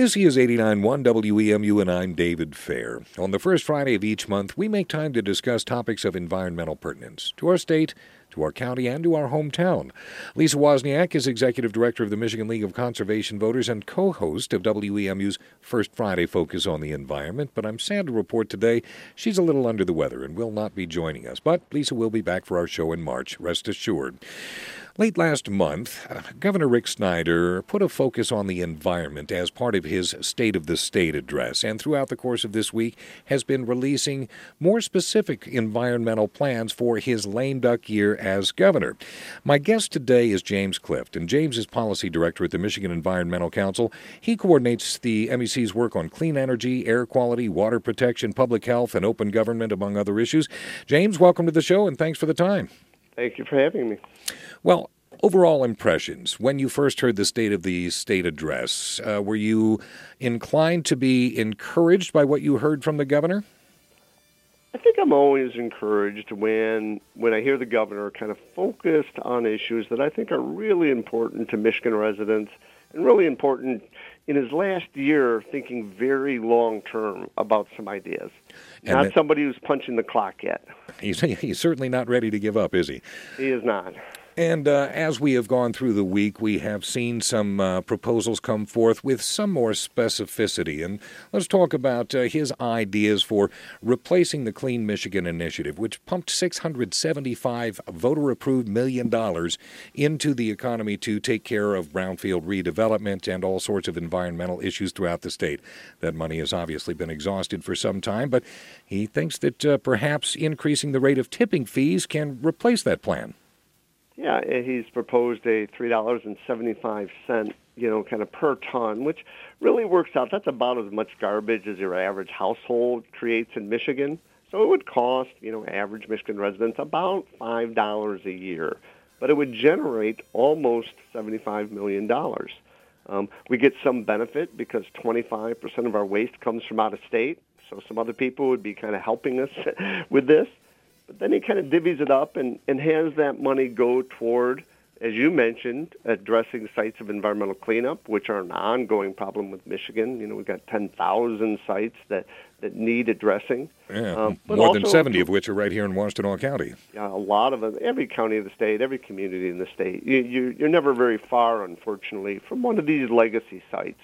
This is 89.1 WEMU, and I'm David Fair. On the first Friday of each month, we make time to discuss topics of environmental pertinence to our state, to our county, and to our hometown. Lisa Wozniak is Executive Director of the Michigan League of Conservation Voters and co-host of WEMU's First Friday Focus on the Environment, but I'm sad to report today she's a little under the weather and will not be joining us. But Lisa will be back for our show in March, rest assured. Late last month, Governor Rick Snyder put a focus on the environment as part of his State of the State address, and throughout the course of this week has been releasing more specific environmental plans for his lame duck year as governor. My guest today is James Clift, and James is Policy Director at the Michigan Environmental Council. He coordinates the MEC's work on clean energy, air quality, water protection, public health, and open government, among other issues. James, welcome to the show, and thanks for the time. Thank you for having me. Well, overall impressions. When you first heard the State of the State address, were you inclined to be encouraged by what you heard from the governor? I think I'm always encouraged when I hear the governor kind of focused on issues that I think are really important to Michigan residents and really important in his last year, thinking very long-term about some ideas. Not somebody who's punching the clock yet. He's certainly not ready to give up, is he? He is not. And as we have gone through the week, we have seen some proposals come forth with some more specificity. And let's talk about his ideas for replacing the Clean Michigan Initiative, which pumped $675 voter-approved $1 million into the economy to take care of brownfield redevelopment and all sorts of environmental issues throughout the state. That money has obviously been exhausted for some time, but he thinks that perhaps increasing the rate of tipping fees can replace that plan. Yeah, he's proposed a $3.75, kind of per ton, which really works out. That's about as much garbage as your average household creates in Michigan. So it would cost, average Michigan residents about $5 a year. But it would generate almost $75 million. We get some benefit because 25% of our waste comes from out of state. So some other people would be kind of helping us with this. But then he kind of divvies it up and has that money go toward, as you mentioned, addressing sites of environmental cleanup, which are an ongoing problem with Michigan. We've got 10,000 sites that need addressing. Yeah, more than 70 of which are right here in Washtenaw County. Yeah, a lot of them. Every county of the state, every community in the state. You're never very far, unfortunately, from one of these legacy sites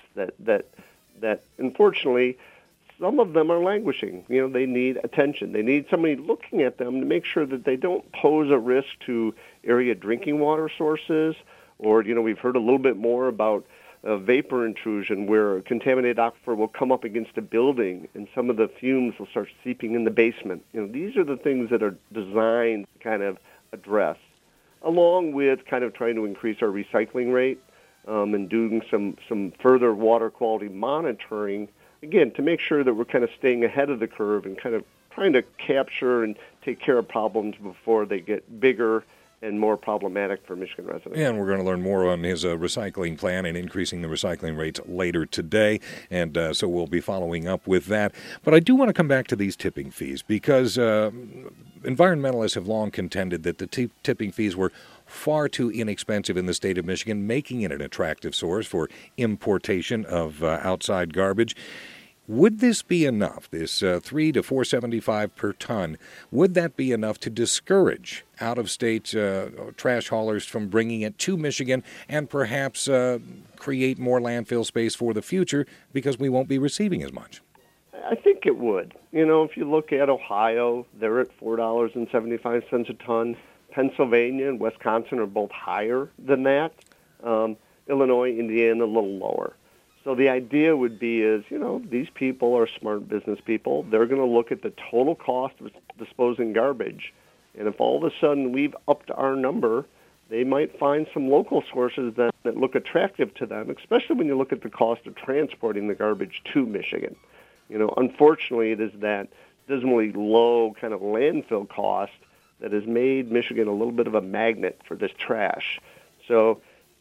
that unfortunately, some of them are languishing. They need attention. They need somebody looking at them to make sure that they don't pose a risk to area drinking water sources. Or, we've heard a little bit more about vapor intrusion where a contaminated aquifer will come up against a building and some of the fumes will start seeping in the basement. These are the things that are designed to kind of address, along with kind of trying to increase our recycling rate and doing some further water quality monitoring, again, to make sure that we're kind of staying ahead of the curve and kind of trying to capture and take care of problems before they get bigger and more problematic for Michigan residents. Yeah, and we're going to learn more on his recycling plan and increasing the recycling rates later today, and so we'll be following up with that. But I do want to come back to these tipping fees because environmentalists have long contended that the tipping fees were far too inexpensive in the state of Michigan, making it an attractive source for importation of outside garbage. Would this be enough, this $3 to $4.75 per ton, would that be enough to discourage out-of-state trash haulers from bringing it to Michigan and perhaps create more landfill space for the future because we won't be receiving as much? I think it would. If you look at Ohio, they're at $4.75 a ton. Pennsylvania and Wisconsin are both higher than that. Illinois, Indiana, a little lower. So the idea would be is, these people are smart business people. They're going to look at the total cost of disposing garbage. And if all of a sudden we've upped our number, they might find some local sources that look attractive to them, especially when you look at the cost of transporting the garbage to Michigan. Unfortunately, it is that dismally low kind of landfill cost that has made Michigan a little bit of a magnet for this trash. So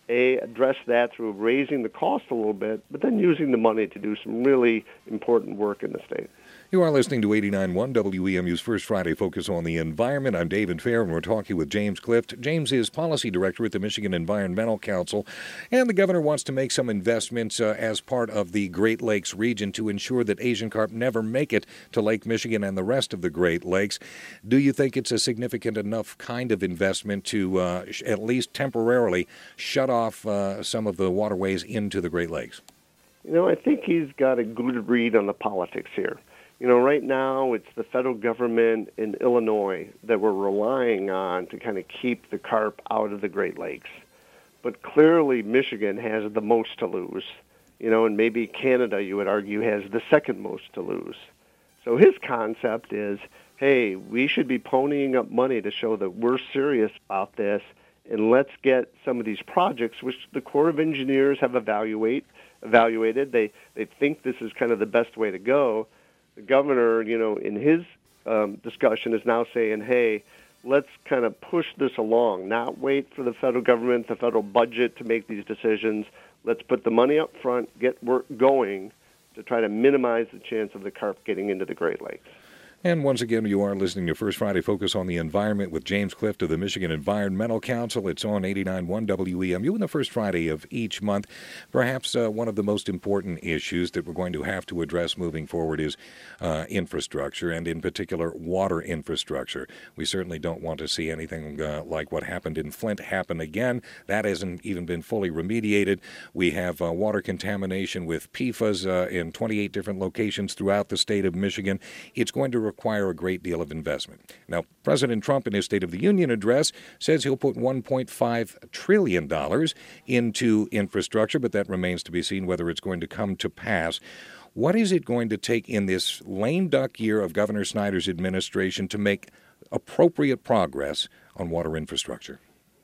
address that through raising the cost a little bit, but then using the money to do some really important work in the state. You are listening to 89.1 WEMU's First Friday Focus on the Environment. I'm David Fair, and we're talking with James Clift. James is Policy Director at the Michigan Environmental Council, and the governor wants to make some investments as part of the Great Lakes region to ensure that Asian carp never make it to Lake Michigan and the rest of the Great Lakes. Do you think it's a significant enough kind of investment to at least temporarily shut off some of the waterways into the Great Lakes? I think he's got a good read on the politics here. Right now it's the federal government in Illinois that we're relying on to kind of keep the carp out of the Great Lakes. But clearly Michigan has the most to lose, and maybe Canada, you would argue, has the second most to lose. So his concept is, hey, we should be ponying up money to show that we're serious about this, and let's get some of these projects, which the Corps of Engineers have evaluated. They think this is kind of the best way to go. The governor, in his discussion is now saying, hey, let's kind of push this along, not wait for the federal government, the federal budget to make these decisions. Let's put the money up front, get work going to try to minimize the chance of the carp getting into the Great Lakes. And once again, you are listening to First Friday Focus on the Environment with James Clift of the Michigan Environmental Council. It's on 89.1 WEMU in the first Friday of each month. Perhaps one of the most important issues that we're going to have to address moving forward is infrastructure, and in particular, water infrastructure. We certainly don't want to see anything like what happened in Flint happen again. That hasn't even been fully remediated. We have water contamination with PFAS in 28 different locations throughout the state of Michigan. It's going to require a great deal of investment. Now, President Trump in his State of the Union address says he'll put $1.5 trillion into infrastructure, but that remains to be seen whether it's going to come to pass. What is it going to take in this lame duck year of Governor Snyder's administration to make appropriate progress on water infrastructure?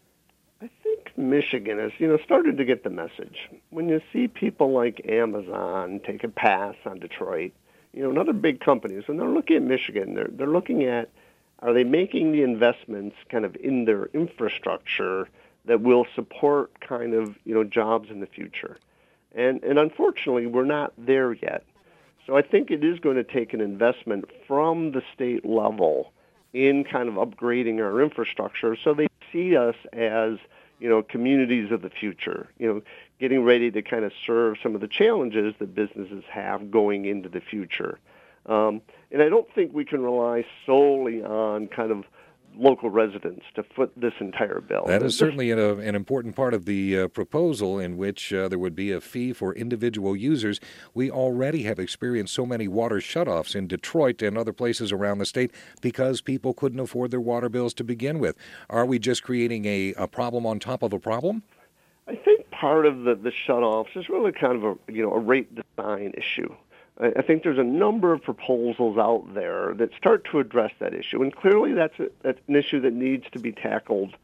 I think Michigan has, started to get the message. When you see people like Amazon take a pass on Detroit, and other big companies, and they're looking at Michigan, they're looking at, are they making the investments kind of in their infrastructure that will support kind of, jobs in the future? And unfortunately, we're not there yet. So I think it is going to take an investment from the state level in kind of upgrading our infrastructure so they see us as, communities of the future, getting ready to kind of serve some of the challenges that businesses have going into the future. And I don't think we can rely solely on kind of local residents to foot this entire bill. That is certainly an important part of the proposal, in which there would be a fee for individual users. We already have experienced so many water shutoffs in Detroit and other places around the state because people couldn't afford their water bills to begin with. Are we just creating a problem on top of a problem? I think part of the shutoffs is really kind of a rate design issue. I think there's a number of proposals out there that start to address that issue, and clearly that's an issue that needs to be tackled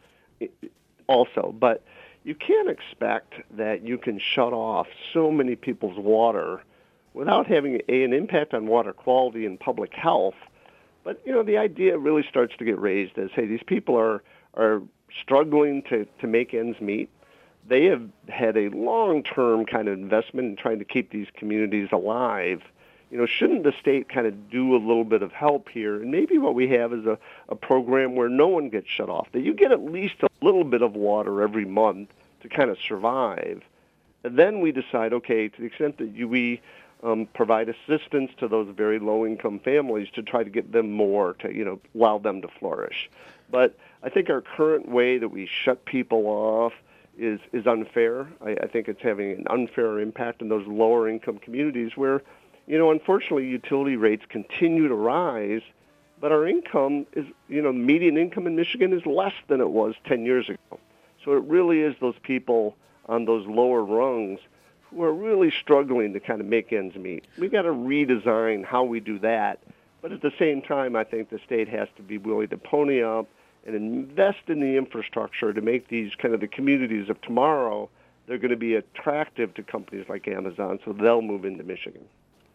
also. But you can't expect that you can shut off so many people's water without having an impact on water quality and public health. But, the idea really starts to get raised as, hey, these people are struggling to make ends meet. They have had a long-term kind of investment in trying to keep these communities alive. Shouldn't the state kind of do a little bit of help here? And maybe what we have is a program where no one gets shut off, that you get at least a little bit of water every month to kind of survive. And then we decide, okay, to the extent that we provide assistance to those very low-income families to try to get them more, to, allow them to flourish. But I think our current way that we shut people off is unfair. I think it's having an unfair impact in those lower income communities where, unfortunately utility rates continue to rise, but our income is, median income in Michigan is less than it was 10 years ago. So it really is those people on those lower rungs who are really struggling to kind of make ends meet. We've got to redesign how we do that, but at the same time, I think the state has to be willing to pony up and invest in the infrastructure to make these kind of the communities of tomorrow, they're going to be attractive to companies like Amazon, so they'll move into Michigan.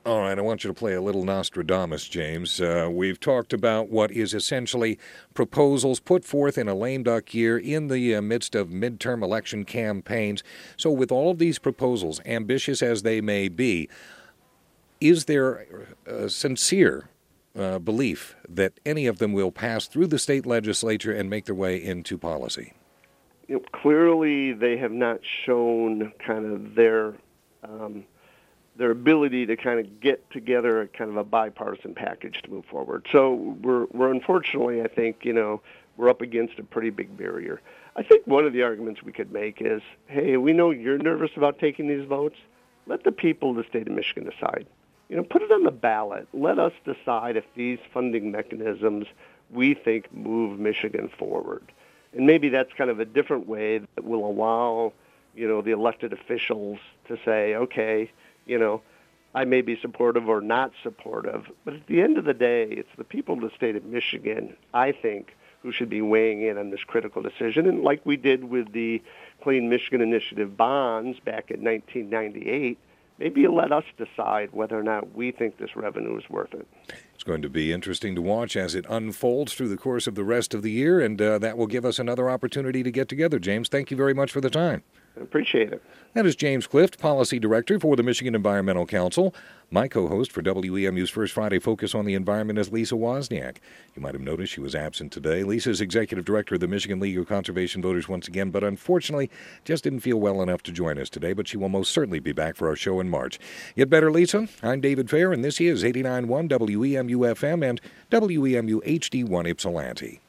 All right, I want you to play a little Nostradamus, James. We've talked about what is essentially proposals put forth in a lame duck year in the midst of midterm election campaigns. So with all of these proposals, ambitious as they may be, is there a sincere belief that any of them will pass through the state legislature and make their way into policy? Clearly, they have not shown kind of their ability to kind of get together a kind of a bipartisan package to move forward. So we're unfortunately, I think, we're up against a pretty big barrier. I think one of the arguments we could make is, hey, we know you're nervous about taking these votes. Let the people of the state of Michigan decide. Put it on the ballot. Let us decide if these funding mechanisms we think move Michigan forward. And maybe that's kind of a different way that will allow, the elected officials to say, okay, I may be supportive or not supportive, but at the end of the day, it's the people of the state of Michigan, I think, who should be weighing in on this critical decision. And like we did with the Clean Michigan Initiative bonds back in 1998, maybe you let us decide whether or not we think this revenue is worth it. It's going to be interesting to watch as it unfolds through the course of the rest of the year, and that will give us another opportunity to get together. James, thank you very much for the time. I appreciate it. That is James Clift, Policy Director for the Michigan Environmental Council. My co-host for WEMU's First Friday Focus on the Environment is Lisa Wozniak. You might have noticed she was absent today. Lisa's Executive Director of the Michigan League of Conservation Voters once again, but unfortunately just didn't feel well enough to join us today, but she will most certainly be back for our show in March. Get better, Lisa. I'm David Fair, and this is 89.1 WEMU FM and WEMU HD1 Ypsilanti.